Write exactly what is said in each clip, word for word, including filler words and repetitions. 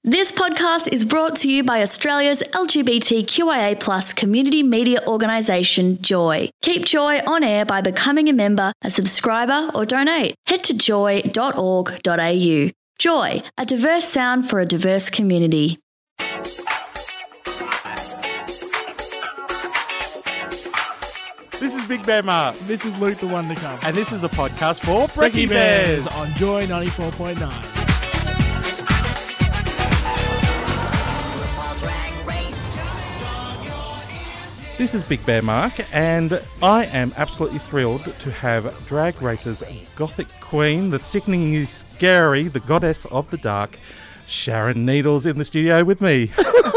This podcast is brought to you by Australia's L G B T Q I A plus community media organisation, Joy. Keep Joy on air by becoming a member, a subscriber or donate. Head to joy dot org dot a u. Joy, a diverse sound for a diverse community. This is Big Bear Mark. This is Luke the One to Come. And this is a podcast for Brekkie Brekkie Bears. Bears on Joy ninety-four point nine. This is Big Bear Mark, and I am absolutely thrilled to have Drag Race's gothic queen, the sickeningly scary, the goddess of the dark, Sharon Needles, in the studio with me.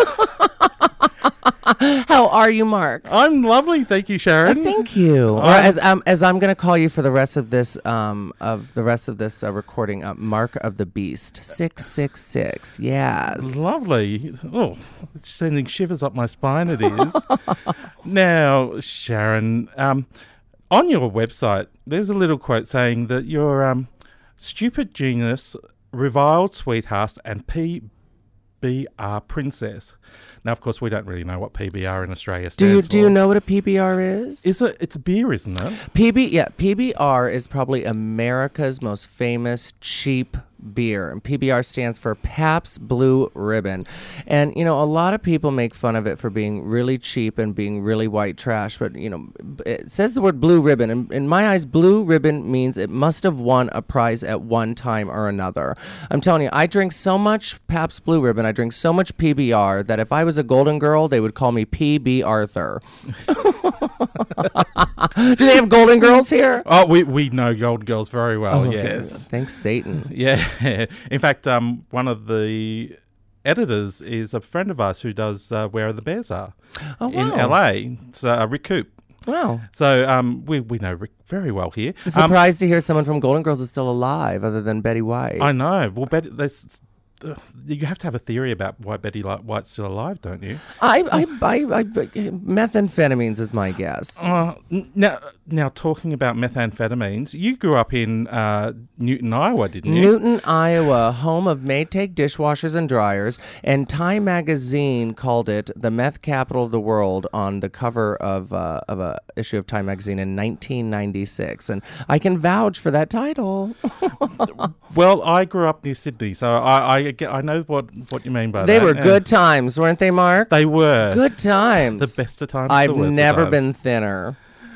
How are you, Mark? I'm lovely, thank you, Sharon. Uh, thank you. Or as um, as I'm going to call you for the rest of this um of the rest of this uh, recording, uh, Mark of the Beast, six six six. Yes, Lovely. Oh, it's sending shivers up my spine. It is. Now, Sharon, um, on your website, there's a little quote saying that you're um, stupid genius, reviled sweetheart, and P B R princess. Now, of course, we don't really know what P B R in Australia stands do you for. do you know what a P B R is? Is it? It's a beer, isn't it? P B yeah, P B R is probably America's most famous cheap beer, and P B R stands for Pabst Blue Ribbon. And you know, a lot of people make fun of it for being really cheap and being really white trash, but you know, it says the word blue ribbon, and in my eyes, blue ribbon means it must have won a prize at one time or another. I'm telling you, I drink so much Pabst Blue Ribbon, I drink so much P B R that if I was a Golden Girl, they would call me P B Arthur. Do they have Golden Girls here? Oh, we we know Golden Girls very well. Oh, yes. Thanks, Satan. Yeah. In fact, um, one of the editors is a friend of ours who does uh, Where the Bears Are Oh, in wow. L A. It's uh, Rick Coop. Wow. So um, we we know Rick very well here. I'm Um, surprised to hear someone from Golden Girls is still alive, other than Betty White. I know. Well, Betty, there's, uh, you have to have a theory about why Betty Li- White's still alive, don't you? I, I, I, I, methamphetamines is my guess. Uh, n- now, now talking about methamphetamines, you grew up in uh, Newton, Iowa, didn't you? Newton, Iowa, home of Maytag dishwashers and dryers, and Time magazine called it the meth capital of the world on the cover of uh, of a issue of Time magazine in nineteen ninety-six, and I can vouch for that title. Well, I grew up near Sydney, so I I, get, I know what, what you mean by They that. were Yeah. good times, weren't they, Mark? They were. Good times. The best of times. I've the worst of never times. been thinner.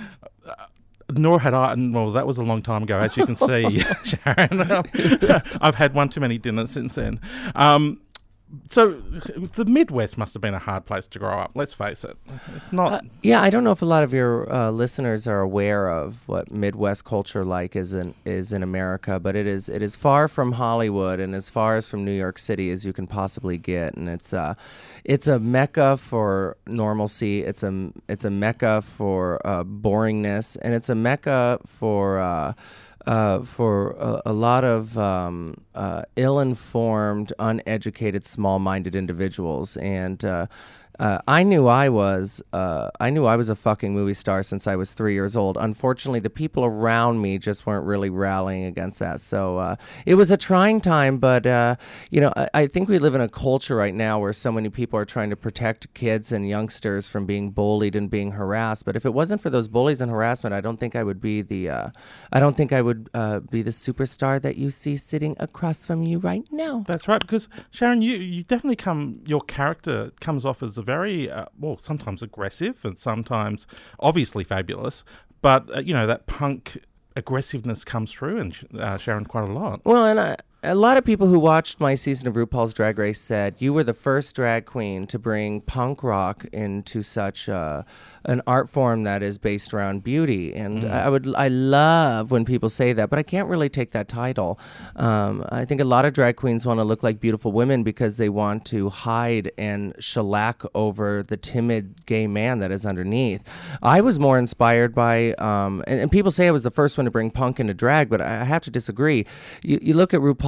Nor had I. Well, that was a long time ago, as you can see, Sharon. I've had one too many dinners since then. Um, so the Midwest must have been a hard place to grow up. Let's face it. It's not. Uh, yeah, I don't know if a lot of your uh, listeners are aware of what Midwest culture like is in is in America, but it is it is far from Hollywood and as far as from New York City as you can possibly get, and it's uh, it's a mecca for normalcy. It's a it's a mecca for uh, boringness, and it's a mecca for. Uh, Uh, for a, a lot of um, uh, ill-informed, uneducated, small-minded individuals, and uh, uh, I knew I was uh, I knew I was a fucking movie star since I was three years old. Unfortunately, the people around me just weren't really rallying against that. So uh, it was a trying time, but uh, you know, I, I think we live in a culture right now where so many people are trying to protect kids and youngsters from being bullied and being harassed. But if it wasn't for those bullies and harassment, I don't think I would be the uh, I don't think I would uh, be the superstar that you see sitting across from you right now. That's right, because Sharon, you, you definitely come. Your character comes off as a very uh, well, sometimes aggressive and sometimes obviously fabulous, but uh, you know that punk aggressiveness comes through in uh, Sharon quite a lot. Well, and I, a lot of people who watched my season of RuPaul's Drag Race said you were the first drag queen to bring punk rock into such uh, an art form that is based around beauty. And Mm. I would, I love when people say that, but I can't really take that title. Um, I think a lot of drag queens want to look like beautiful women because they want to hide and shellac over the timid gay man that is underneath. I was more inspired by, um, and, and people say I was the first one to bring punk into drag, but I have to disagree. You, you look at RuPaul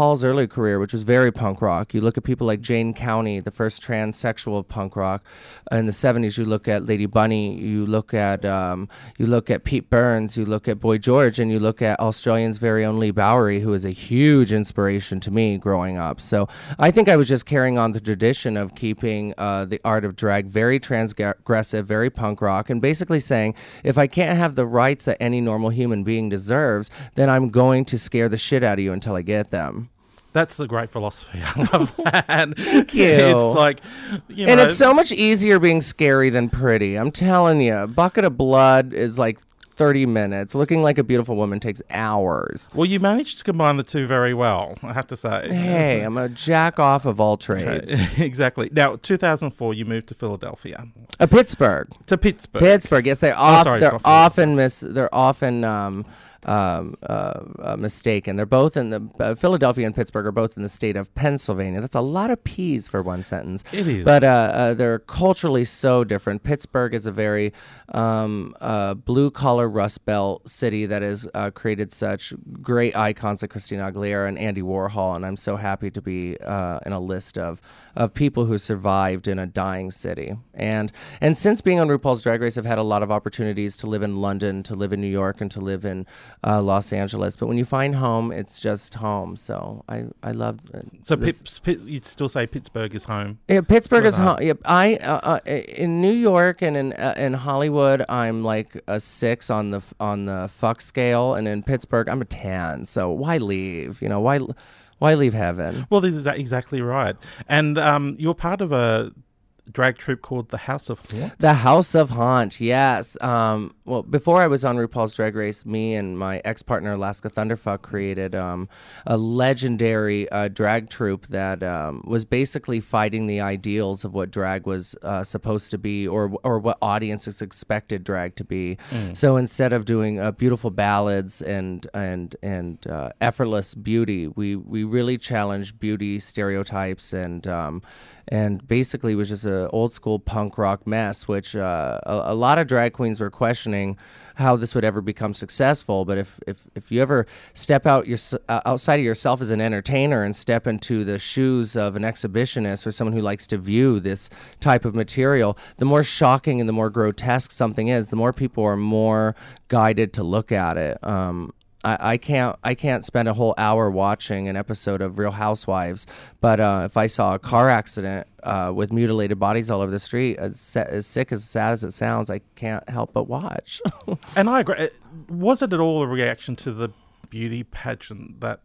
RuPaul's early career, which was very punk rock. You look at people like Jane County, the first transsexual punk rock in the seventies. You look at Lady Bunny. You look at um, you look at Pete Burns. You look at Boy George, and you look at Australian's very own Lee Bowery, who is a huge inspiration to me growing up. So I think I was just carrying on the tradition of keeping uh, the art of drag very transgressive, very punk rock, and basically saying, if I can't have the rights that any normal human being deserves, then I'm going to scare the shit out of you until I get them. That's a great philosophy. I love that. Thank you. It's like, you know. And it's so much easier being scary than pretty. I'm telling you, a bucket of blood is like thirty minutes. Looking like a beautiful woman takes hours. Well, you managed to combine the two very well, I have to say. Hey, I'm a jack off of all trades. Exactly. Now, two thousand four, you moved to Philadelphia. Uh, Pittsburgh. To Pittsburgh. Pittsburgh. Yes, they're off. Oh, sorry, they're Buffalo. often miss. They're often um, um, uh, uh, mistaken. They're both in the uh, Philadelphia and Pittsburgh are both in the state of Pennsylvania. That's a lot of P's for one sentence. It is. But uh, uh, they're culturally so different. Pittsburgh is a very um, uh, blue collar Rust Belt city that has uh, created such great icons like Christina Aguilera and Andy Warhol, and I'm so happy to be uh, in a list of of people who survived in a dying city. And and since being on RuPaul's Drag Race, I've had a lot of opportunities to live in London, to live in New York, and to live in uh, Los Angeles. But when you find home, it's just home. So I I love. Uh, so this. Pitt, Pitt, you'd still say Pittsburgh is home? Yeah, Pittsburgh Love is that. home. Yep, I uh, uh, in New York and in uh, in Hollywood, I'm like a six on the on the fuck scale, and in Pittsburgh, I'm a ten. So why leave? You know why why leave heaven? Well, this is exactly right. And um, you're part of a drag troupe called the House of Haunt. The House of Haunt, yes. Um, well, before I was on RuPaul's Drag Race, me and my ex-partner Alaska Thunderfuck created um, a legendary uh, drag troupe that um, was basically fighting the ideals of what drag was uh, supposed to be, or or what audiences expected drag to be. Mm. So instead of doing uh, beautiful ballads and and and uh, effortless beauty, we we really challenged beauty stereotypes and. Um, And basically was just an old school punk rock mess, which uh, a, a lot of drag queens were questioning how this would ever become successful. But if, if, if you ever step out your, uh, outside of yourself as an entertainer and step into the shoes of an exhibitionist or someone who likes to view this type of material, the more shocking and the more grotesque something is, the more people are more guided to look at it. Um, I, I can't I can't spend a whole hour watching an episode of Real Housewives, but uh, if I saw a car accident uh, with mutilated bodies all over the street, as, sa- as sick as sad as it sounds, I can't help but watch. And I agree. Was it at all a reaction to the beauty pageant, that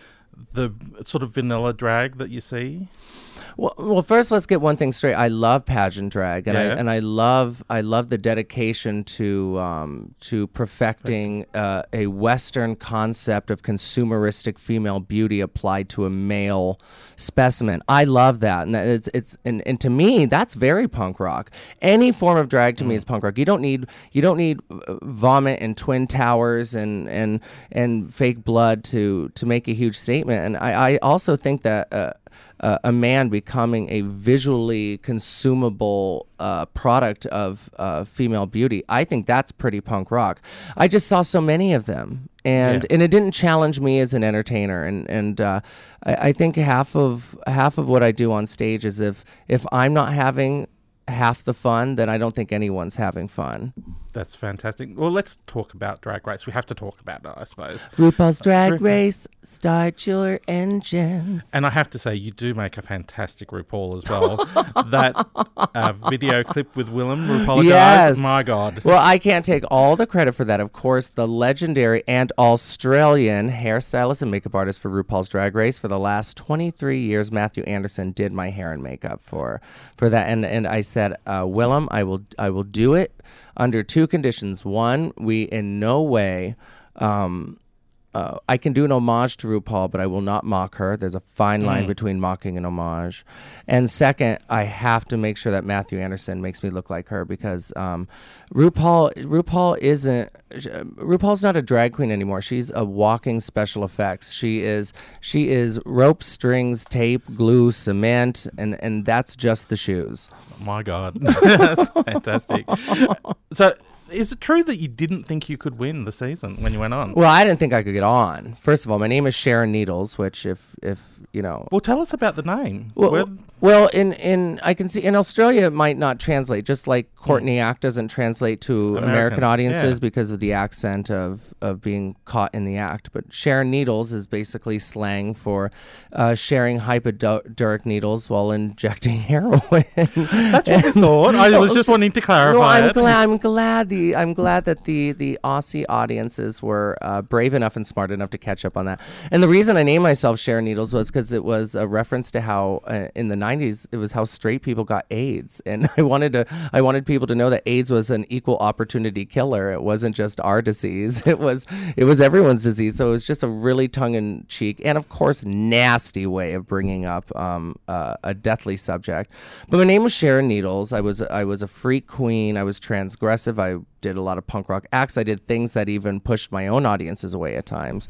the sort of vanilla drag that you see? Well, well, first let's get one thing straight. I love pageant drag, and Yeah. I and I love I love the dedication to um, to perfecting uh, a Western concept of consumeristic female beauty applied to a male specimen. I love that, and that it's it's and, and to me that's very punk rock. Any form of drag to mm. me is punk rock. You don't need you don't need vomit and twin towers and and and fake blood to to make a huge statement. And I, I also think that. Uh, Uh, a man becoming a visually consumable uh, product of uh, female beauty. I think that's pretty punk rock. I just saw so many of them, and Yeah. and it didn't challenge me as an entertainer. And and uh, I, I think half of half of what I do on stage is if if I'm not having half the fun, then I don't think anyone's having fun. That's fantastic. Well, let's talk about Drag Race. We have to talk about it, I suppose. RuPaul's Drag Race, start your engines. And I have to say, you do make a fantastic RuPaul as well. That uh, video clip with Willem, RuPaul, Yes. my God. Well, I can't take all the credit for that. Of course, the legendary and Australian hairstylist and makeup artist for RuPaul's Drag Race for the last twenty-three years, Matthew Anderson, did my hair and makeup for for that. And and I said, uh, Willem, I will I will do it under two conditions. One, we in no way. Um, Uh, I can do an homage to RuPaul, but I will not mock her. There's a fine line Mm. between mocking and homage. And second, I have to make sure that Matthew Anderson makes me look like her, because um, RuPaul RuPaul isn't RuPaul's not a drag queen anymore. She's a walking special effects. She is she is rope, strings, tape, glue, cement, and and that's just the shoes. My God. That's fantastic. So is it true that you didn't think you could win the season when you went on? Well, I didn't think I could get on. First of all, my name is Sharon Needles, which if, if you know... Well, tell us about the name. Well, Where- well in, in I can see in Australia it might not translate, just like Courtney Act doesn't translate to American, American, audiences yeah. because of the accent of, of being caught in the act. But Sharon Needles is basically slang for uh, sharing hypodermic needles while injecting heroin. That's what we thought. I was just wanting to clarify No, I'm it. glad. I'm glad the I'm glad that the the Aussie audiences were uh, brave enough and smart enough to catch up on that. And the reason I named myself Sharon Needles was because it was a reference to how uh, in the nineties it was how straight people got AIDS, and I wanted to I wanted people to know that AIDS was an equal opportunity killer. It wasn't just our disease. It was it was everyone's disease. So it was just a really tongue in cheek and of course nasty way of bringing up um, uh, a deathly subject. But my name was Sharon Needles. I was I was a freak queen. I was transgressive. I did a lot of punk rock acts. I did things that even pushed my own audiences away at times.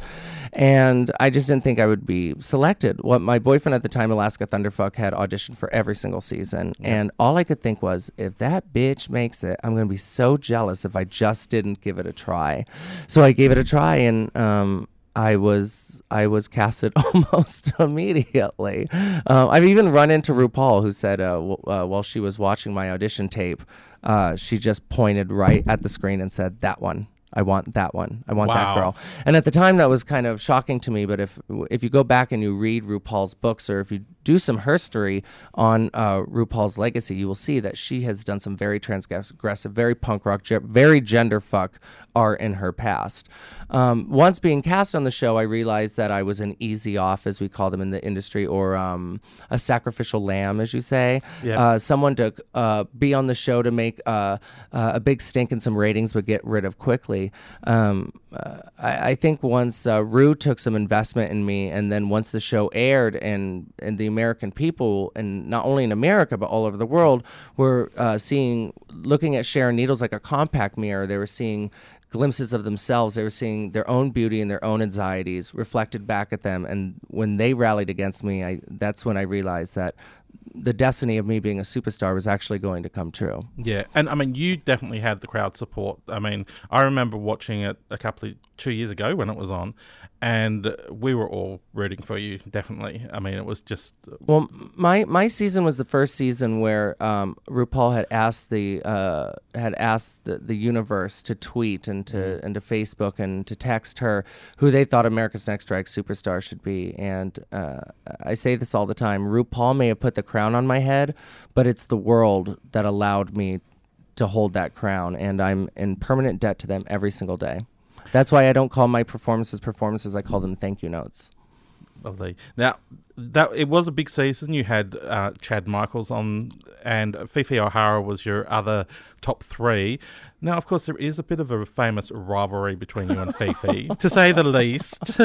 And I just didn't think I would be selected. What my boyfriend at the time, Alaska Thunderfuck, had auditioned for every single season. Yeah. And all I could think was, if that bitch makes it, I'm going to be so jealous if I just didn't give it a try. So I gave it a try, and um, I was I was casted almost immediately. Uh, I've even run into RuPaul, who said uh, w- uh, while she was watching my audition tape, uh, she just pointed right at the screen and said, "That one. I want that one. I want Wow. that girl." And at the time, that was kind of shocking to me. But if if you go back and you read RuPaul's books, or if you do some herstory on uh, RuPaul's legacy, you will see that she has done some very transgressive, very punk rock, ge- very gender fuck art in her past. Um, once being cast on the show, I realized that I was an easy off, as we call them in the industry, or um, a sacrificial lamb, as you say. Yeah. Uh, someone to uh, be on the show to make uh, uh, a big stink and some ratings, but get rid of quickly. Um, uh, I, I think once uh, Ru took some investment in me, and then once the show aired, and, and the American people, and not only in America, but all over the world, were uh, seeing, looking at Sharon Needles like a compact mirror. They were seeing glimpses of themselves. They were seeing their own beauty and their own anxieties reflected back at them. And when they rallied against me, I, that's when I realized that the destiny of me being a superstar was actually going to come true. Yeah, and I mean, you definitely had the crowd support. I mean, I remember watching it a couple of, two years ago when it was on, and we were all rooting for you, definitely. I mean, it was just... Well, my my season was the first season where um, RuPaul had asked the uh, had asked the, the universe to tweet and to mm. and to Facebook and to text her who they thought America's Next Drag Superstar should be. And uh, I say this all the time: RuPaul may have put the crown on my head, but it's the world that allowed me to hold that crown, and I'm in permanent debt to them every single day. That's why I don't call my performances performances. I call them thank you notes. Lovely. Now, that it was a big season. You had uh, Chad Michaels on, and Fifi O'Hara was your other top three. Now, of course, there is a bit of a famous rivalry between you and Fifi, to say the least.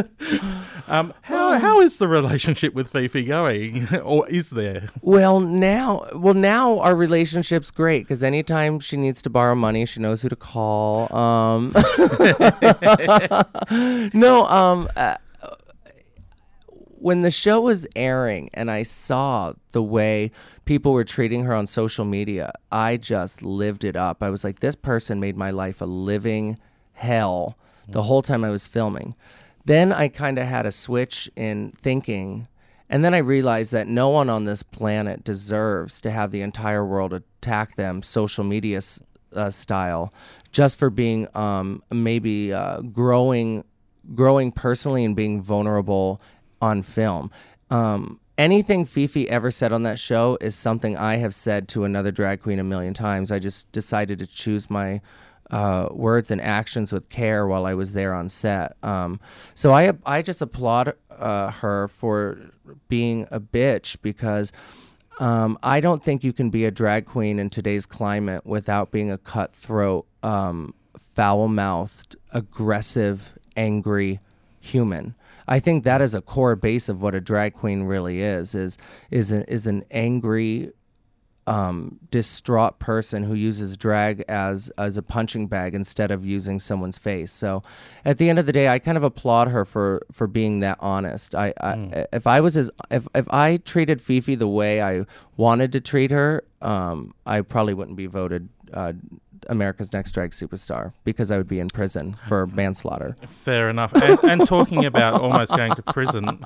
um, how how is the relationship with Fifi going, or is there? Well, now, well now our relationship's great, because anytime she needs to borrow money, she knows who to call. Um, no, um. Uh, When the show was airing and I saw the way people were treating her on social media, I just lived it up. I was like, this person made my life a living hell the whole time I was filming. Then I kind of had a switch in thinking, and then I realized that no one on this planet deserves to have the entire world attack them social media uh, style just for being um, maybe uh, growing, growing personally and being vulnerable on film. Um, anything Fifi ever said on that show is something I have said to another drag queen a million times. I just decided to choose my uh, words and actions with care while I was there on set. Um, so I I just applaud uh, her for being a bitch, because um, I don't think you can be a drag queen in today's climate without being a cutthroat, um, foul-mouthed, aggressive, angry human. I think that is a core base of what a drag queen really is, is is an, is an angry, um, distraught person who uses drag as, as a punching bag instead of using someone's face. So at the end of the day, I kind of applaud her for, for being that honest. I, I mm. if I was as if, if I treated Fifi the way I wanted to treat her, um, I probably wouldn't be voted uh, America's Next Drag Superstar because I would be in prison for manslaughter. Fair enough. And, and talking about almost going to prison,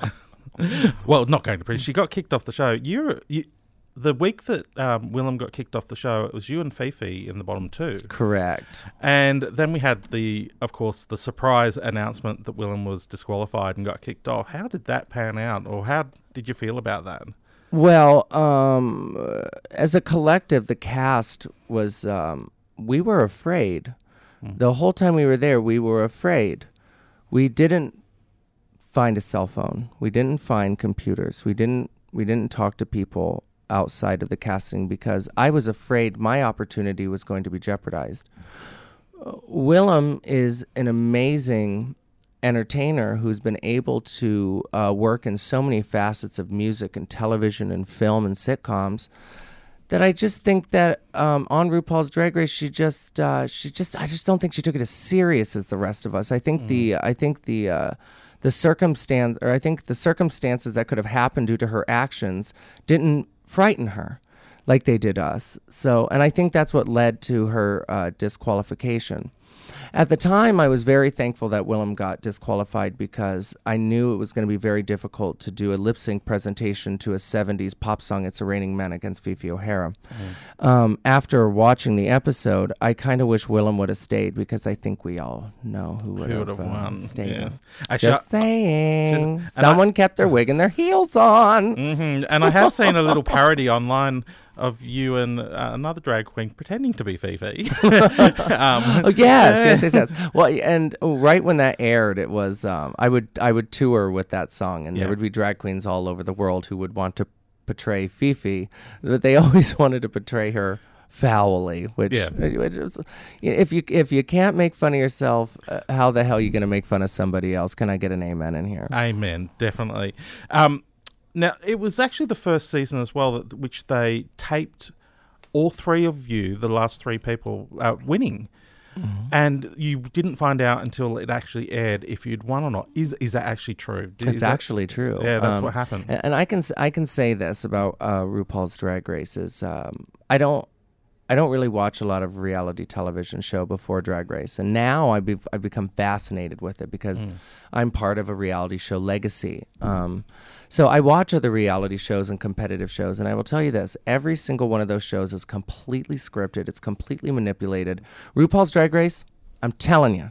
well, not going to prison, she got kicked off the show. You, you the week that um, Willem got kicked off the show, it was you and Fifi in the bottom two. Correct. And then we had the, of course, the surprise announcement that Willem was disqualified and got kicked off. How did that pan out, or how did you feel about that? Well, um, as a collective, the cast was, um, we were afraid. Mm. The whole time we were there, we were afraid. We didn't find a cell phone. We didn't find computers. We didn't, we didn't talk to people outside of the casting because I was afraid my opportunity was going to be jeopardized. Uh, Willem is an amazing entertainer who's been able to uh, work in so many facets of music and television and film and sitcoms that I just think that um, on RuPaul's Drag Race, she just, uh, she just, I just don't think she took it as serious as the rest of us. I think mm. the, I think the, uh, the circumstance, or I think the circumstances that could have happened due to her actions didn't frighten her like they did us. So, and I think that's what led to her uh, disqualification. At the time, I was very thankful that Willem got disqualified because I knew it was going to be very difficult to do a lip sync presentation to a seventies pop song, It's a Raining Men, against Fifi O'Hara. Mm. Um, after watching the episode, I kind of wish Willem would have stayed because I think we all know who would have uh, won. Stayed. Yes. Actually, Just I, saying. Just, Someone I, kept their wig and their heels on. Mm-hmm. And I have seen a little parody online of you and uh, another drag queen pretending to be Fifi. um, oh yes, yes, yes, yes. Well, and right when that aired, it was um, I would I would tour with that song, and yeah. there would be drag queens all over the world who would want to portray Fifi, but they always wanted to portray her foully. Which, yeah. which was, if you if you can't make fun of yourself, uh, how the hell are you going to make fun of somebody else? Can I get an amen in here? Amen, definitely. Um, Now, it was actually the first season as well that which they taped all three of you, the last three people, uh, winning. Mm-hmm. And you didn't find out until it actually aired if you'd won or not. Is is that actually true? Is it's that, actually true. Yeah, that's um, what happened. And, and I can I can say this about uh, RuPaul's Drag Race is um, I don't I don't really watch a lot of reality television show before Drag Race, and now I've be, I've become fascinated with it because mm. I'm part of a reality show legacy. Um, so I watch other reality shows and competitive shows, and I will tell you this: every single one of those shows is completely scripted. It's completely manipulated. RuPaul's Drag Race, I'm telling you,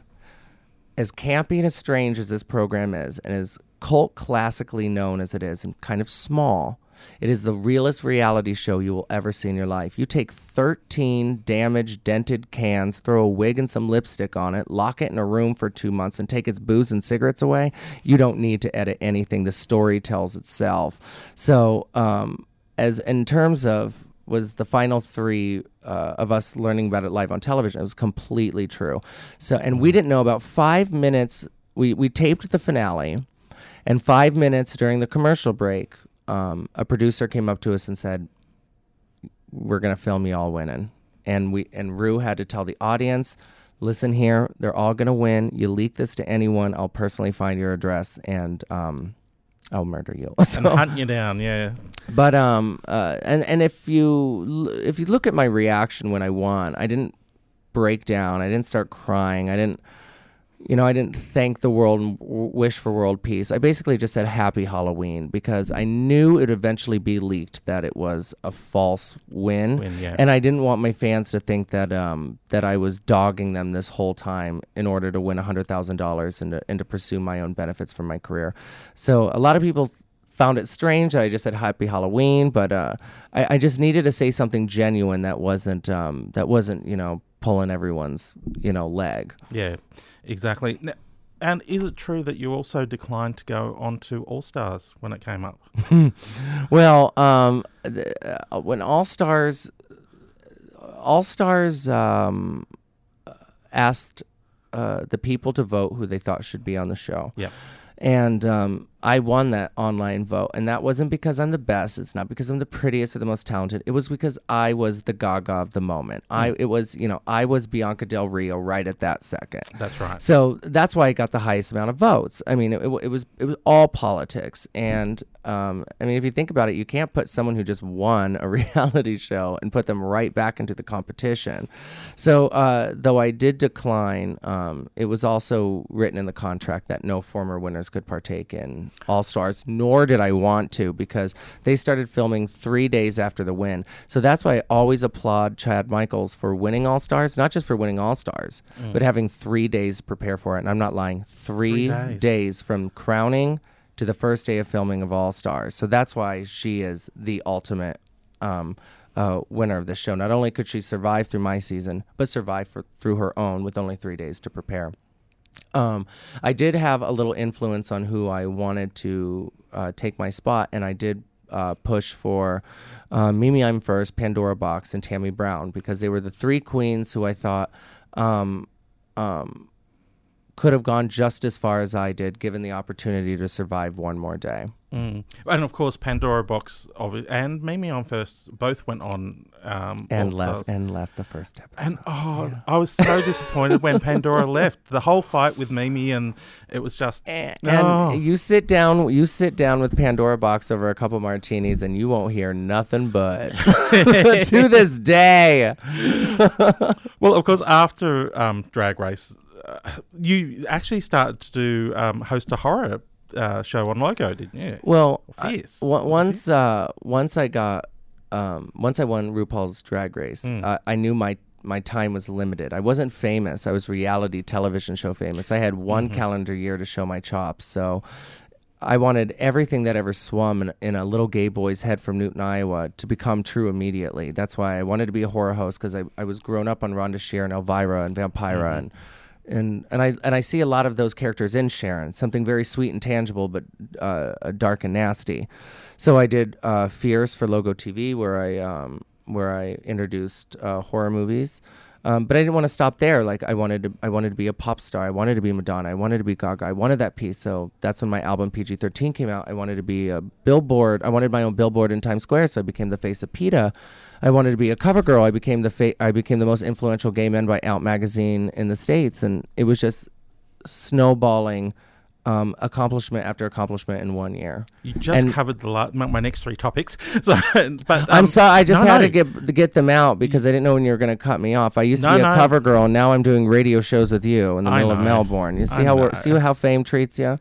as campy and as strange as this program is, and as cult classically known as it is, and kind of small, it is the realest reality show you will ever see in your life. You take thirteen damaged, dented cans, throw a wig and some lipstick on it, lock it in a room for two months, and take its booze and cigarettes away. You don't need to edit anything. The story tells itself. So, um, as in terms of was the final three uh, of us learning about it live on television, it was completely true. So, and we didn't know about five minutes. We we taped the finale, and five minutes during the commercial break, Um, a producer came up to us and said, "We're gonna film you all winning," and we and Ru had to tell the audience, "Listen here, they're all gonna win. You leak this to anyone, I'll personally find your address and um, I'll murder you so, and hunt you down." Yeah. But um, uh, and and if you if you look at my reaction when I won, I didn't break down. I didn't start crying. I didn't. You know, I didn't thank the world and w- wish for world peace. I basically just said happy Halloween because I knew it would eventually be leaked that it was a false win. win yeah. And I didn't want my fans to think that um, that I was dogging them this whole time in order to win one hundred thousand dollars and to, and to pursue my own benefits from my career. So a lot of people found it strange that I just said happy Halloween, but uh, I, I just needed to say something genuine that wasn't, um, that wasn't, you know, pulling everyone's, you know, leg. Yeah. Exactly. Now, and is it true that you also declined to go on to All Stars when it came up? Well, um, th- uh, when All Stars, All Stars um, asked uh, the people to vote who they thought should be on the show. Yeah. And um, I won that online vote, and that wasn't because I'm the best. It's not because I'm the prettiest or the most talented. It was because I was the Gaga of the moment. Mm. I it was you know I was Bianca Del Rio right at that second. That's right. So that's why I got the highest amount of votes. I mean, it, it, it was it was all politics, and um, I mean, if you think about it, you can't put someone who just won a reality show and put them right back into the competition. So uh, though I did decline, um, it was also written in the contract that no former winners could partake in All Stars, nor did I want to, because they started filming three days after the win. So that's why I always applaud Chad Michaels for winning All Stars, not just for winning All Stars, mm. but having three days to prepare for it. And I'm not lying, three, three days. days from crowning to the first day of filming of All Stars. So that's why she is the ultimate um, uh, winner of this show. Not only could she survive through my season, but survive for, through her own with only three days to prepare. Um, I did have a little influence on who I wanted to uh, take my spot, and I did uh, push for uh, Mimi I'm First, Pandora Boxx, and Tammy Brown, because they were the three queens who I thought um, um, could have gone just as far as I did, given the opportunity to survive one more day. Mm. And of course, Pandora Boxx and Mimi I'm First both went on um, and All left Stars. and left the first episode. And oh, yeah. I was so disappointed when Pandora left. The whole fight with Mimi, and it was just. And, oh. and you sit down, you sit down with Pandora Boxx over a couple martinis, and you won't hear nothing but to this day. Well, of course, after um, Drag Race, uh, you actually started to do um, host a horror uh, show on Logo, didn't you? Well, Fierce. I, w- once uh, once I got um, once I won RuPaul's Drag Race, mm. uh, I knew my my time was limited. I wasn't famous. I was reality television show famous. I had one mm-hmm. calendar year to show my chops. So I wanted everything that ever swum in, in a little gay boy's head from Newton, Iowa, to become true immediately. That's why I wanted to be a horror host, because I, I was grown up on Rhonda Shear and Elvira and Vampira mm-hmm. and. And and I and I see a lot of those characters in Sharon, something very sweet and tangible, but uh, dark and nasty. So I did uh, Fierce for Logo T V, where I um, where I introduced uh, horror movies. Um, but I didn't want to stop there. Like I wanted to, I wanted to be a pop star. I wanted to be Madonna. I wanted to be Gaga. I wanted that piece. So that's when my album P G thirteen came out. I wanted to be a billboard. I wanted my own billboard in Times Square. So I became the face of PETA. I wanted to be a cover girl. I became the fa- I became the most influential gay men by Out magazine in the States, and it was just snowballing. Um, accomplishment after accomplishment in one year. You just and covered the la- my next three topics. So, but um, I'm sorry, I just no, had no. to get to get them out because I didn't know when you were going to cut me off. I used to no, be a no. cover girl, and now I'm doing radio shows with you in the I middle know. of Melbourne. You see I how know. we're, see how fame treats you?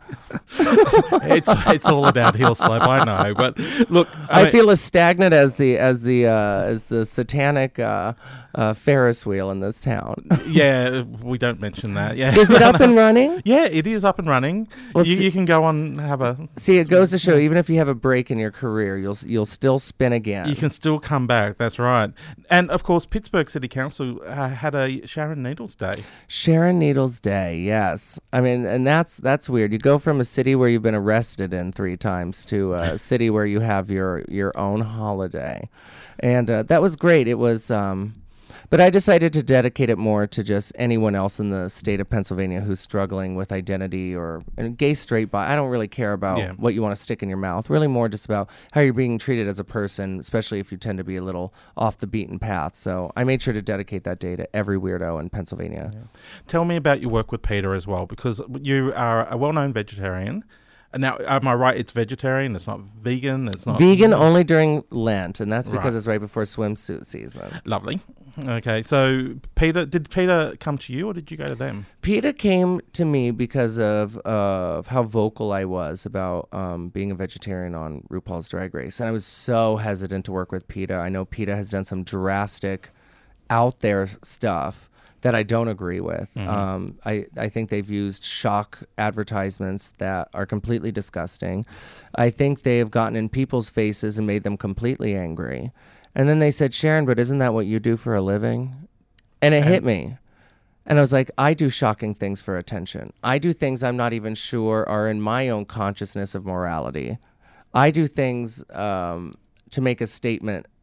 it's it's all about heel slope, I know. But look, I, I mean, feel as stagnant as the as the uh, as the satanic uh, uh, Ferris wheel in this town. Yeah, we don't mention that. Yeah, is it up and running? Yeah, it is up and running. Well, you, see, you can go on have a. See, it goes to show, even if you have a break in your career, you'll you'll still spin again. You can still come back. That's right. And of course, Pittsburgh City Council uh, had a Sharon Needles Day. Sharon Needles Day, yes. I mean, and that's that's weird. You go from a city where you've been arrested in three times to a city where you have your your own holiday, and uh, that was great. It was. Um, But I decided to dedicate it more to just anyone else in the state of Pennsylvania who's struggling with identity or and gay, straight, bi. I don't really care about Yeah. what you want to stick in your mouth. Really more just about how you're being treated as a person, especially if you tend to be a little off the beaten path. So I made sure to dedicate that day to every weirdo in Pennsylvania. Yeah. Tell me about your work with PETA as well, because you are a well-known vegetarian. Now, am I right? It's vegetarian. It's not vegan. It's not vegan only during Lent, and that's because Right. it's right before swimsuit season. Lovely. Okay, so PETA, did PETA come to you, or did you go to them? PETA came to me because of uh, of how vocal I was about um, being a vegetarian on RuPaul's Drag Race, and I was so hesitant to work with PETA. I know PETA has done some drastic, out there stuff that I don't agree with. Mm-hmm. Um, I, I think they've used shock advertisements that are completely disgusting. I think they have gotten in people's faces and made them completely angry. And then they said, Sharon, but isn't that what you do for a living? And it and- hit me. And I was like, I do shocking things for attention. I do things I'm not even sure are in my own consciousness of morality. I do things um, to make a statement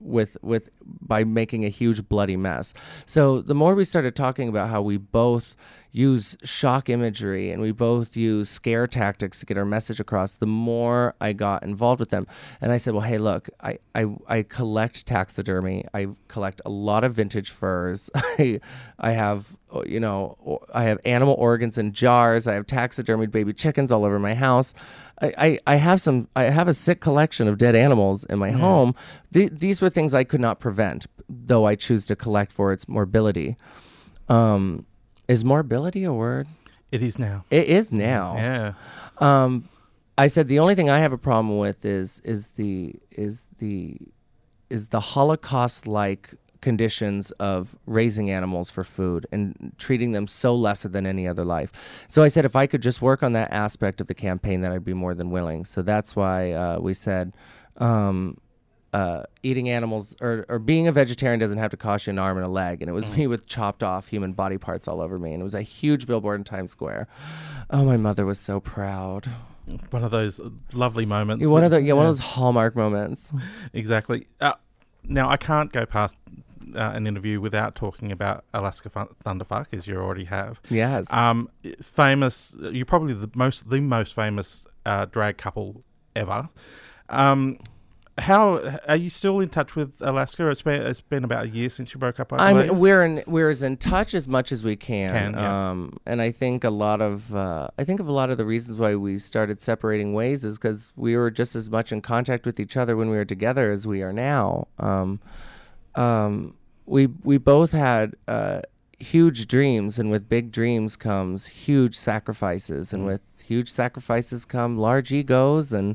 with with by making a huge bloody mess. So the more we started talking about how we both use shock imagery and we both use scare tactics to get our message across, the more I got involved with them. And I said, well, hey, look, I, I, I collect taxidermy. I collect a lot of vintage furs. I, I have, you know, I have animal organs in jars. I have taxidermied baby chickens all over my house. I, I, I have some, I have a sick collection of dead animals in my mm. home. Th- these were things I could not prevent, though I choose to collect for its morbidity. Um, Is morbidity a word? It is now. It is now. Yeah. Um, I said the only thing I have a problem with is is the is the is the Holocaust-like conditions of raising animals for food and treating them so lesser than any other life. So I said if I could just work on that aspect of the campaign, that I'd be more than willing. So that's why uh, we said. Um, Uh, eating animals or, or being a vegetarian doesn't have to cost you an arm and a leg. And it was mm. me with chopped off human body parts all over me. And it was a huge billboard in Times Square. Oh, my mother was so proud. One of those lovely moments. Yeah, one of the, yeah, one of those hallmark moments. Exactly. Uh, now, I can't go past uh, an interview without talking about Alaska Fun- Thunderfuck, as you already have. Yes. Um, famous, you're probably the most, the most famous uh, drag couple ever. Um, How are you still in touch with Alaska? It's been it's been about a year since you broke up. I I believe. mean, we're in we're as in touch as much as we can. Can, yeah. Um, and I think a lot of uh, I think of a lot of the reasons why we started separating ways is because we were just as much in contact with each other when we were together as we are now. Um, um, we we both had uh, huge dreams, and with big dreams comes huge sacrifices, and Mm. with huge sacrifices come large egos, and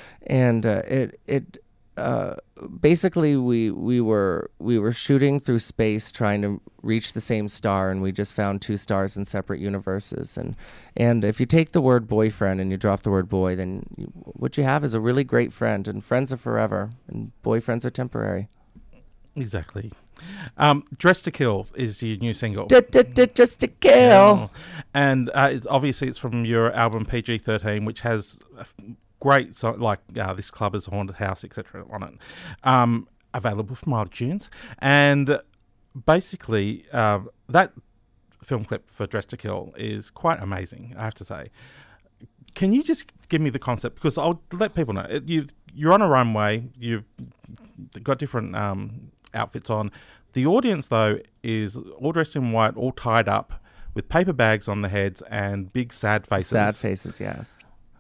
and uh, it it. Uh, basically, we we were we were shooting through space trying to reach the same star, and we just found two stars in separate universes. And and if you take the word boyfriend and you drop the word boy, then you, what you have is a really great friend, and friends are forever, and boyfriends are temporary. Exactly. Um, Dress to Kill is your new single. Just to kill. And uh, it's, obviously, it's from your album P G thirteen, which has a great so like uh, This Club is a Haunted House, et cetera on it. Um, available from iTunes. And basically, uh, that film clip for Dress to Kill is quite amazing, I have to say. Can you just give me the concept? Because I'll let people know. You, you're on a runway. You've got different um, outfits on. The audience, though, is all dressed in white, all tied up, with paper bags on the heads and big sad faces. Sad faces, yes.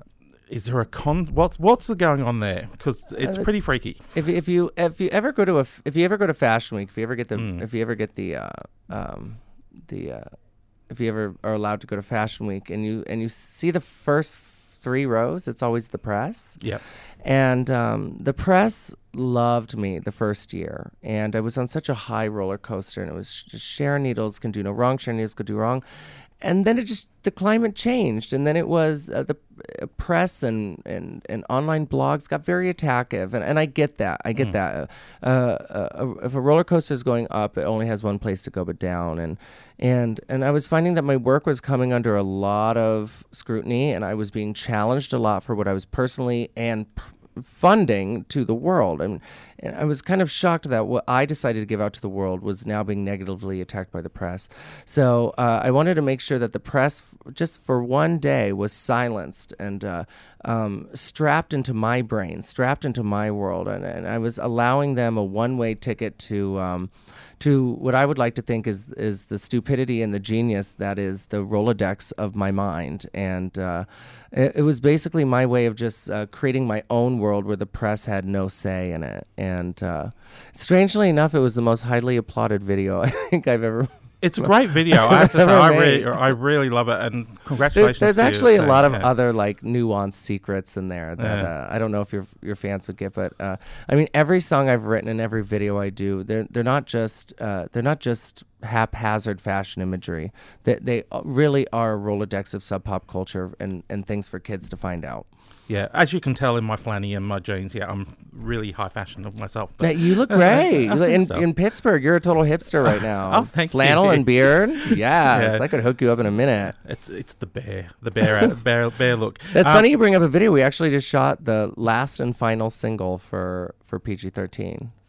Is there a con? What's what's going on there? Because it's uh, pretty freaky. If if you if you ever go to a if you ever go to Fashion Week, if you ever get the Mm. if you ever get the uh, um the uh, if you ever are allowed to go to Fashion Week and you and you see the first three rows, it's always the press. Yeah. And um, the press loved me the first year, and I was on such a high roller coaster, and it was just Sharon Needles can do no wrong, Sharon Needles could do wrong. And then it just, the climate changed. And then it was uh, the uh, press and, and, and online blogs got very attackive. And, and I get that. I get mm. that. Uh, uh, if a roller coaster is going up, it only has one place to go but down. And, and, and I was finding that my work was coming under a lot of scrutiny, and I was being challenged a lot for what I was personally and p- funding to the world. And, and I was kind of shocked that what I decided to give out to the world was now being negatively attacked by the press. So uh, I wanted to make sure that the press, f- just for one day, was silenced and uh, um, strapped into my brain, strapped into my world. And, and I was allowing them a one-way ticket to um, to what I would like to think is is the stupidity and the genius that is the Rolodex of my mind. And uh, it, it was basically my way of just uh, creating my own world where the press had no say in it. And uh, strangely enough, it was the most highly applauded video I think I've ever. It's a great video. I have to say, I really, I really love it, and congratulations. There's, there's to actually you, a lot of yeah. other like nuanced secrets in there that Yeah. uh, I don't know if your your fans would get, but uh, I mean, every song I've written and every video I do, they're they're not just uh, they're not just haphazard fashion imagery. They they really are a Rolodex of sub pop culture and and things for kids to find out. Yeah, as you can tell in my flanny and my jeans, yeah, I'm really high fashion of myself. But you look great. I think in, so. in Pittsburgh, you're a total hipster right now. Oh, thank Flannel you. and beard. Yes, Yeah. I could hook you up in a minute. It's it's the bear, the bear, bear, bear look. That's Um, funny you bring up a video. We actually just shot the last and final single for, for P G thirteen.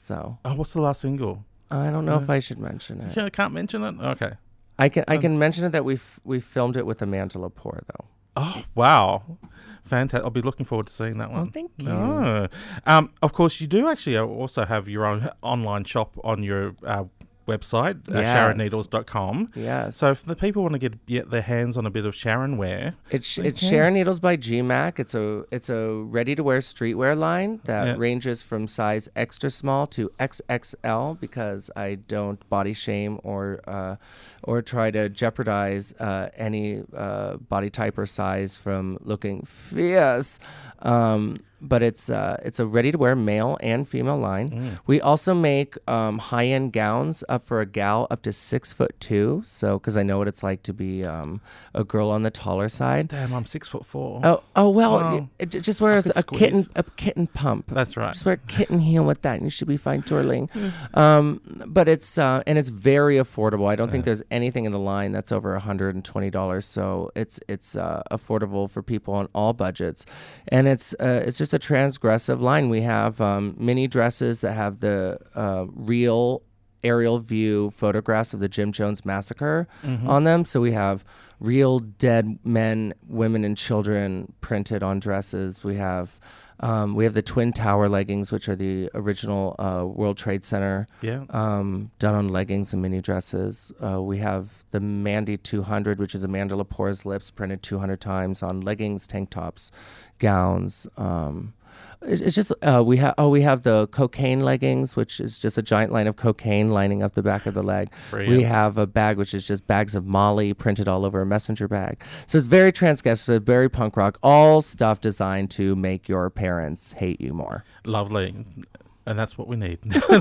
So Oh, what's the last single? I don't know if I should mention it. Yeah, I can't mention it. Okay. I can I can mention it that we f- we filmed it with Amanda Lepore though. Oh, wow. Fantastic. I'll be looking forward to seeing that one. Oh, thank you. Oh. Um, of course, you do actually also have your own online shop on your uh, website, uh, Yes. sharon needles dot com. Yes. So if the people want to get, get their hands on a bit of Sharon wear, It's they it's can. Sharon Needles by G MAC. It's a it's a ready to wear streetwear line that Yeah. ranges from size extra small to X X L because I don't body shame or uh, or try to jeopardize uh, any uh, body type or size from looking fierce. Um, but it's uh, it's a ready to wear male and female line. Mm. We also make um, high end gowns up for a gal up to six foot two. So because I know what it's like to be um, a girl on the taller side. damn, I'm six foot four. Oh, oh well, Wow. y- it, just wear I a, could a kitten, squeeze. a kitten pump. That's right. Just wear a kitten heel with that, and you should be fine twirling. um, but it's uh, and it's very affordable. I don't think there's anything in the line that's over a hundred and twenty dollars. So it's it's uh, affordable for people on all budgets, and it's uh, it's just a transgressive line. We have um, mini dresses that have the uh, real aerial view photographs of the Jim Jones massacre on them. So we have real dead men, women, and children printed on dresses. We have um, we have the Twin Tower leggings, which are the original uh, World Trade Center Yeah. um, done on leggings and mini dresses. Uh, we have the Mandy two hundred, which is Amanda Lepore's lips printed two hundred times on leggings, tank tops, gowns. Um, it's it's just uh, we have oh we have the cocaine leggings, which is just a giant line of cocaine lining up the back of the leg. We Brilliant. have a bag which is just bags of Molly printed all over a messenger bag. So it's very transgressive, very punk rock, all stuff designed to make your parents hate you more. Lovely. And that's what we need.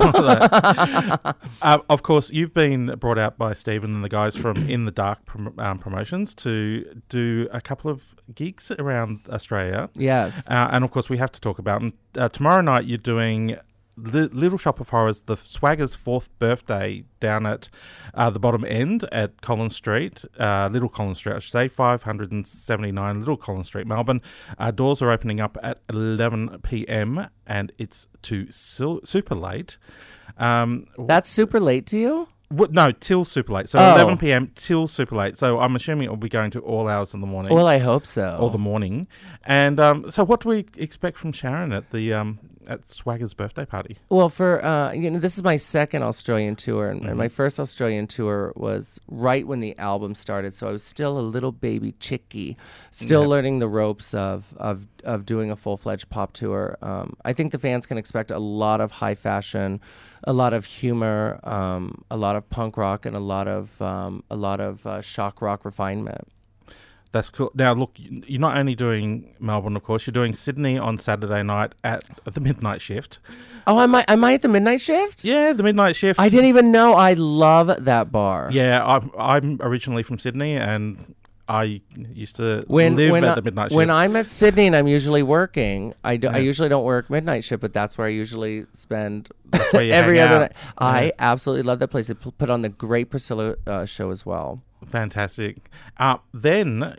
uh, of course, you've been brought out by Stephen and the guys from In the Dark prom- um, Promotions to do a couple of gigs around Australia. Yes. Uh, and of course, we have to talk about and, uh, tomorrow night. You're doing Li- Little Shop of Horrors, the Swagger's fourth birthday down at uh, the bottom end at Collins Street, uh, Little Collins Street, I should say, five seventy-nine Little Collins Street, Melbourne. Uh, doors are opening up at eleven p.m. and it's to sil- super late. Um, That's super late to you? w- no, till super late. So Oh. eleven p.m. till super late. So I'm assuming it will be going to all hours in the morning. Well, I hope so. Or the morning. And um, so what do we expect from Sharon at the um, at Swagger's birthday party? Well, for uh, you know, this is my second Australian tour, and, Mm-hmm. and my first Australian tour was right when the album started. So I was still a little baby chickie, still Yeah. learning the ropes of of of doing a full fledged pop tour. Um, I think the fans can expect a lot of high fashion, a lot of humor, um, a lot of punk rock, and a lot of um, a lot of uh, shock rock refinement. That's cool. Now, look, y- you're not only doing Melbourne, of course, you're doing Sydney on Saturday night at, at the midnight shift. Oh, am I am I at the midnight shift? Yeah, the midnight shift. I didn't even know. I love that bar. Yeah, I'm, I'm originally from Sydney and I used to When live when at I, the midnight shift. when I'm at Sydney and I'm usually working, I, do, I Yeah. usually don't work midnight shift, but that's where I usually spend That's where you every hang other out. night. I Yeah. absolutely love that place. They pu- put on the Great Priscilla uh, show as well. Fantastic. Uh, then,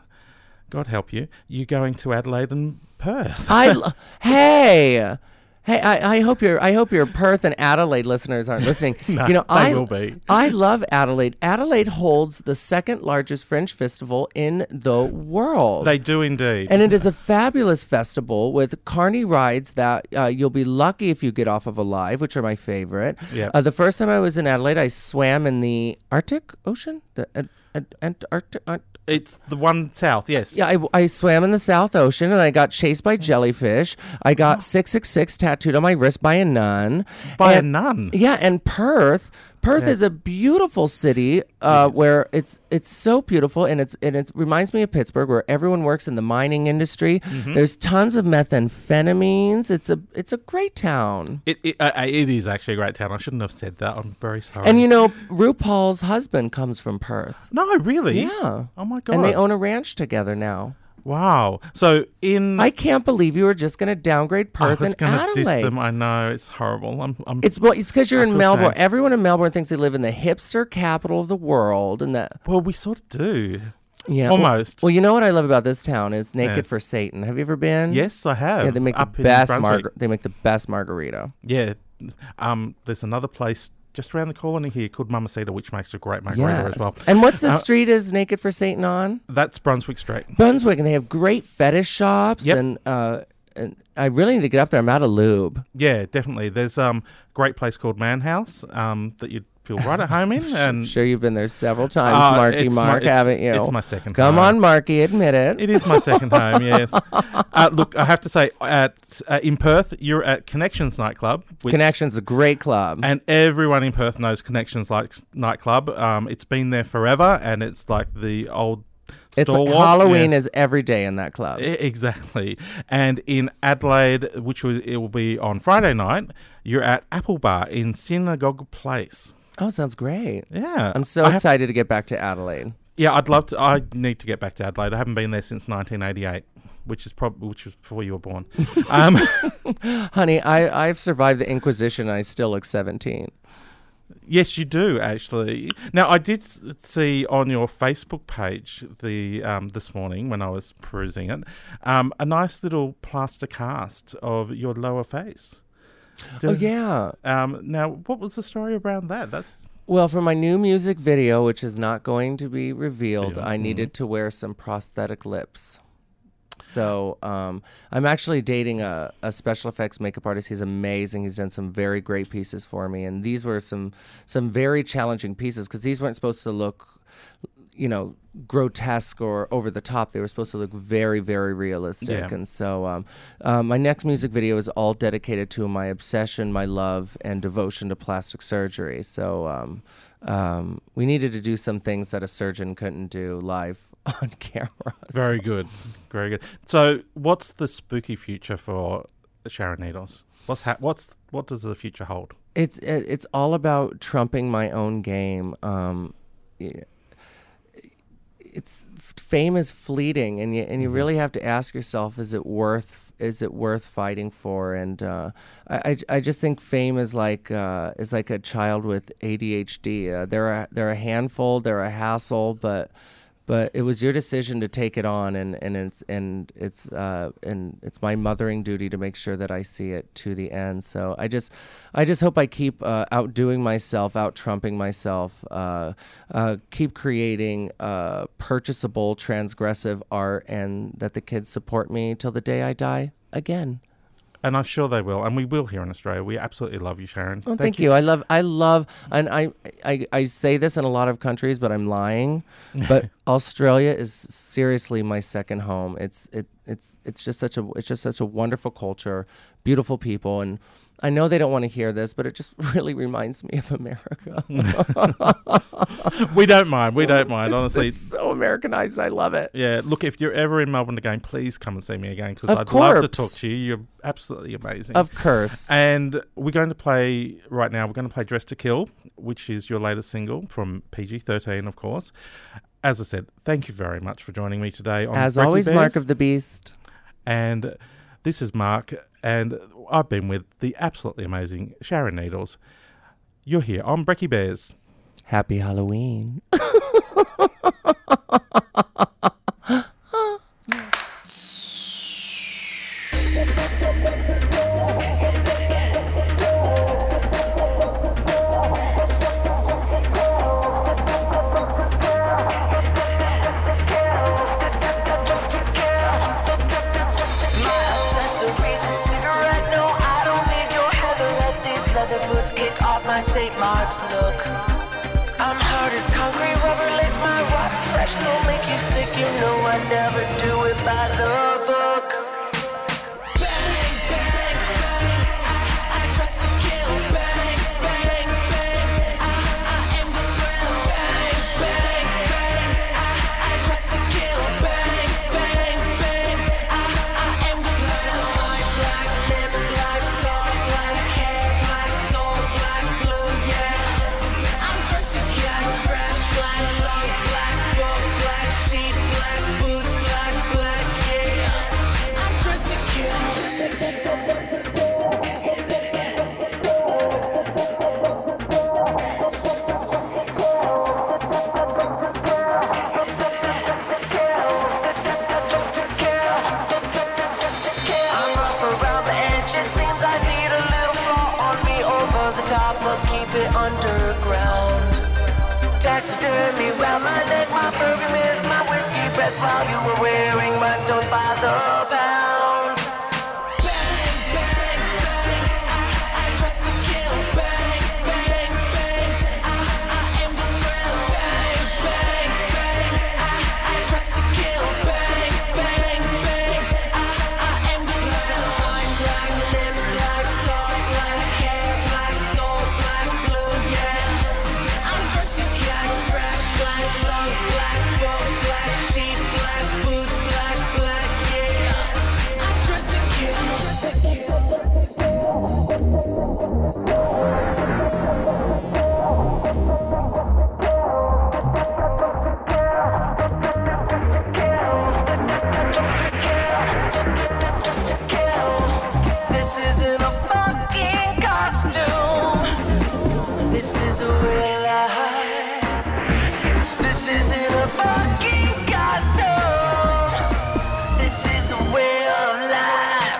God help you, you're going to Adelaide and Perth. I lo- hey. Hey, I, I hope your I hope your Perth and Adelaide listeners aren't listening. No, you know, they I will be. I love Adelaide. Adelaide holds the second largest Fringe festival in the world. They do indeed. And it is a fabulous festival with carny rides that uh, you'll be lucky if you get off of Alive, which are my favorite. Yep. Uh, the first time I was in Adelaide, I swam in the Arctic Ocean. The Ant- Ant- Antarctic. Ant- It's the one south, yes. yeah, I, I swam in the South Ocean and I got chased by jellyfish. I got six six six tattooed on my wrist by a nun. By a And- nun. Yeah, and Perth. Perth Yeah. is a beautiful city uh, Yes. where it's it's so beautiful, and it's and it reminds me of Pittsburgh, where everyone works in the mining industry. Mm-hmm. There's tons of methamphetamines. It's a it's a great town. It, it, uh, it is actually a great town. I shouldn't have said that. I'm very sorry. And you know, RuPaul's husband comes from Perth. No, really? Yeah. Oh, my God. And they own a ranch together now. Wow. So in... I can't believe you were just going to downgrade I Perth was and going to diss Adelaide. them. I know. It's horrible. I'm... I'm It's well, it's because you're I in feel Melbourne. shame. Everyone in Melbourne thinks they live in the hipster capital of the world, and that well, we sort of do. yeah, well- Almost. Well, you know what I love about this town is Naked Yeah. for Satan. Have you ever been? Yes, I have. Yeah, they make Up the in best Brunswick. margar- They make the best margarita. Yeah, Um, there's another place just around the corner here called Mamacita, which makes a great margarita Yes. as well. And what's the Uh, street is Naked for Satan on? That's Brunswick Street. Brunswick, and they have great fetish shops. Yep. And uh, and I really need to get up there. I'm out of lube. Yeah, definitely. There's um, a great place called Man House um, that you'd feel right at home in. I'm And sure you've been there several times, Uh, Marky it's my- Mark, it's- haven't you? it's my second Come home. on, Marky, admit it. It is my second home, yes. Uh, look, I have to say, at uh, in Perth, you're at Connections nightclub. Which, Connections is a great club. And everyone in Perth knows Connections like nightclub. Um, it's been there forever, and it's like the old It's like stalwart. Halloween Yeah. is every day in that club. E- Exactly. And in Adelaide, which will, it will be on Friday night, you're at Apple Bar in Synagogue Place. Oh, sounds great. Yeah. I'm so I have- excited to get back to Adelaide. Yeah, I'd love to. I need to get back to Adelaide. I haven't been there since nineteen eighty-eight, which is probably which was before you were born. Um, Honey, I, I've survived the Inquisition and I still look seventeen. yes, you do actually. Now, I did s- see on your Facebook page the um, this morning when I was perusing it, um, a nice little plaster cast of your lower face. Oh, Do- yeah. Um, now, what was the story around that? That's Well, for my new music video, which is not going to be revealed, Yeah, I needed to wear some prosthetic lips. So um, I'm actually dating a, a special effects makeup artist. He's amazing. He's done some very great pieces for me. And these were some some very challenging pieces because these weren't supposed to look, you know, grotesque or over the top. They were supposed to look very, very realistic. Yeah. And so um, um, my next music video is all dedicated to my obsession, my love, and devotion to plastic surgery. So um, um, we needed to do some things that a surgeon couldn't do live on camera. very good, very good. So, what's the spooky future for Sharon Needles? What's ha- what's what does the future hold? It's it, it's all about trumping my own game. Um, y- it's fame is fleeting, and you and you really have to ask yourself: Is it worth? Is it worth fighting for? And uh, I, I I just think fame is like uh, is like a child with A D H D. Uh, they're a, they're a handful. They're a hassle, but. But it was your decision to take it on, and, and it's and it's uh, and it's my mothering duty to make sure that I see it to the end. So I just I just hope I keep uh, outdoing myself, out trumping myself, uh, uh, keep creating uh, purchasable, transgressive art, and that the kids support me till the day I die again. And I'm sure they will, and we will here in Australia. We absolutely love you, Sharon. Oh, thank, you. I love, I love, and I, I, I say this in a lot of countries, but I'm lying. But Australia is seriously my second home. It's, it, it's, it's just such a, it's just such a wonderful culture, beautiful people, and I know they don't want to hear this, but it just really reminds me of America. We don't mind. We don't mind. It's- Honestly, it's so Americanized, and I love it. yeah. Look, if you're ever in Melbourne again, please come and see me again because Of I'd love to course. talk to you. You're absolutely amazing. Of course. And we're going to play right now. We're going to play "Dress to Kill," which is your latest single from P G thirteen, of course. As I said, thank you very much for joining me today on As Brekkie always, Bears. Mark of the Beast. And this is Mark, and I've been with the absolutely amazing Sharon Needles. You're here on Brekkie Bears. Happy Halloween. Saint Mark's look. I'm hard as concrete, rubber lick my rock. Fresh will make you sick, you know I never do it by the book. Bang, bang, bang, I, I dress to kill. Bang, bang, bang, I, I am the thrill. Bang, bang, bang, I, I dress to kill. Bang, bang, bang, I, I am the thrill. Black, black lips, black tongue, black hair, black soul, black blue, yeah. I'm dressed to kill. Straps, black lungs, black book, black sheet, black boots, black, black, yeah. underground. Taxidermy round my neck, my perfume is my whiskey breath while you were wearing rhinestones by the pound. Bang, bang, bang, I, I dress to kill. Bang, bang, bang, I, I am the thrill. Bang, bang, bang, I, I dress to kill. Bang, bang, bang, I, I am the thrill. Fine black lips, black dog, black hair, black soul, black blue, yeah. I'm dressed to kill. Straps, black lungs, black boat, black sheep, black boots, black, black, yeah. I'm dressed to kill. Just to kill. This isn't a fucking costume. This is a real life. This isn't a fucking costume. This is a way of life.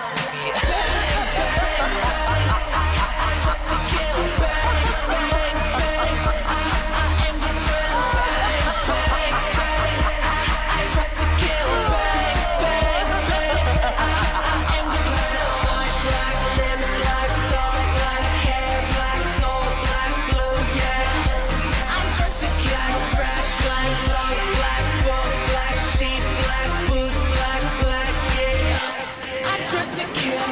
Just to kill. Bang, bang, bang. I, I am the thrill. Bang, bang, bang. I, I dress to kill. Bang, bang, bang. I, I am the thrill. White, black lips, black dog, black hair, black soul, black blue, yeah. I'm dressed to kill. Straps, black lungs, black boat, black sheep, black boots, black, black, yeah. I'm dressed to kill.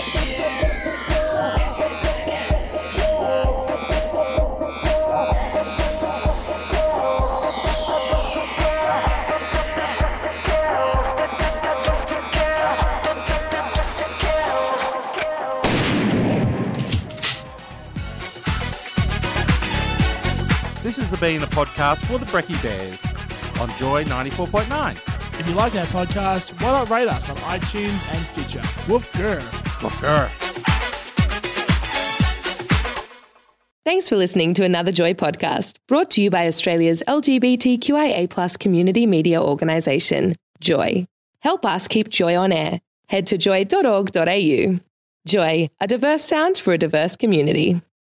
This has been a podcast for the Brekkie Bears on Joy ninety-four point nine. If you like our podcast, why not rate us on iTunes and Stitcher? Woof grr. Sure. Thanks for listening to another Joy podcast, brought to you by Australia's L G B T Q I A plus community media organisation, Joy. Help us keep Joy on air. Head to joy dot org dot a u. Joy, a diverse sound for a diverse community.